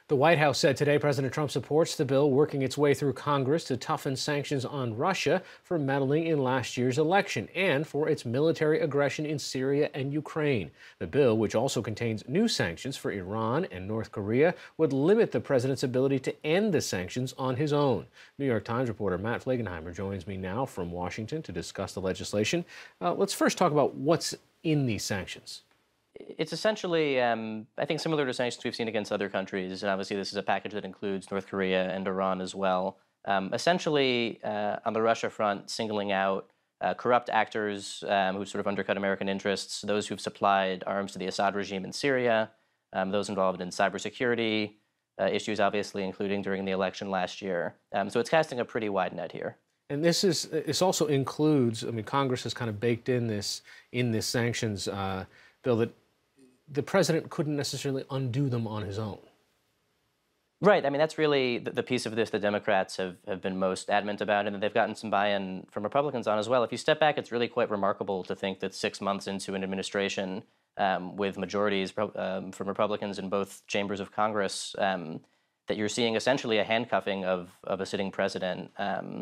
The White House said today President Trump supports the bill working its way through Congress to toughen sanctions on Russia for meddling in last year's election and for its military aggression in Syria and Ukraine. The bill, which also contains new sanctions for Iran and North Korea, would limit the president's ability to end the sanctions on his own. New York Times reporter Matt Flegenheimer joins me now from Washington to discuss the legislation. Let's first talk about what's in these sanctions. It's essentially, I think, similar to sanctions we've seen against other countries. And obviously, this is a package that includes North Korea and Iran as well. Essentially, on the Russia front, singling out corrupt actors who sort of undercut American interests, those who've supplied arms to the Assad regime in Syria, those involved in cybersecurity issues, obviously, including during the election last year. So it's casting a pretty wide net here. And this also includes, I mean, Congress has kind of baked in this sanctions bill that the president couldn't necessarily undo them on his own. Right. I mean, that's really the piece of this the Democrats have been most adamant about, and they've gotten some buy-in from Republicans on as well. If you step back, it's really quite remarkable to think that 6 months into an administration with majorities from Republicans in both chambers of Congress, that you're seeing essentially a handcuffing of a sitting president on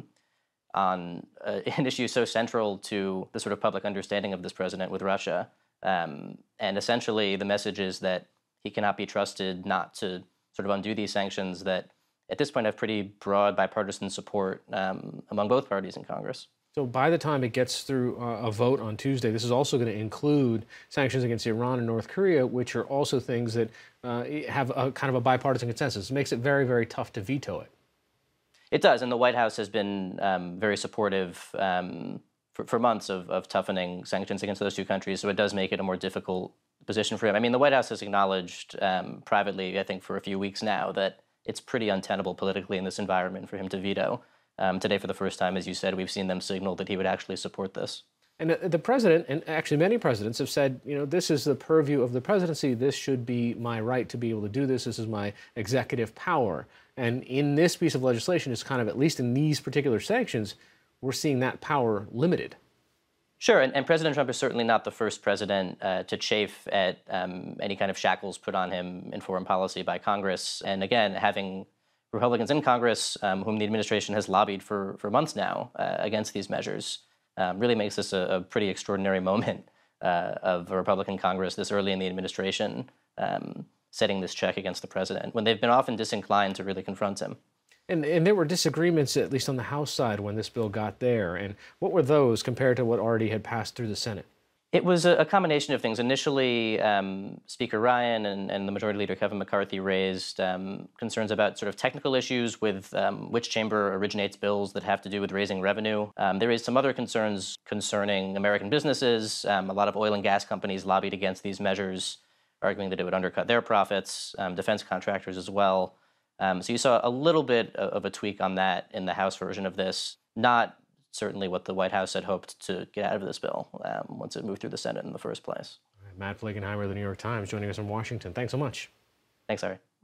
an issue so central to the sort of public understanding of this president with Russia. And essentially, the message is that he cannot be trusted not to sort of undo these sanctions that, at this point, have pretty broad bipartisan support among both parties in Congress. So by the time it gets through a vote on Tuesday, this is also going to include sanctions against Iran and North Korea, which are also things that have a kind of a bipartisan consensus. It makes it very, very tough to veto it. It does, and the White House has been very supportive for months of toughening sanctions against those two countries, so it does make it a more difficult position for him. I mean, the White House has acknowledged privately, I think for a few weeks now, that it's pretty untenable politically in this environment for him to veto. Today, for the first time, as you said, we've seen them signal that he would actually support this. And the president, and actually many presidents, have said, you know, this is the purview of the presidency. This should be my right to be able to do this. This is my executive power. And in this piece of legislation, it's kind of, at least in these particular sanctions, we're seeing that power limited. Sure, and President Trump is certainly not the first president to chafe at any kind of shackles put on him in foreign policy by Congress. And again, having Republicans in Congress, whom the administration has lobbied for months now against these measures, really makes this a pretty extraordinary moment of a Republican Congress this early in the administration setting this check against the president, when they've been often disinclined to really confront him. And there were disagreements, at least on the House side, when this bill got there. And what were those compared to what already had passed through the Senate? It was a combination of things. Initially, Speaker Ryan and the Majority Leader Kevin McCarthy raised concerns about sort of technical issues with which chamber originates bills that have to do with raising revenue. They raised some other concerns concerning American businesses. A lot of oil and gas companies lobbied against these measures, arguing that it would undercut their profits, defense contractors as well. So you saw a little bit of a tweak on that in the House version of this, not certainly what the White House had hoped to get out of this bill once it moved through the Senate in the first place. Matt Flegenheimer of the New York Times joining us from Washington. Thanks so much. Thanks, Harry.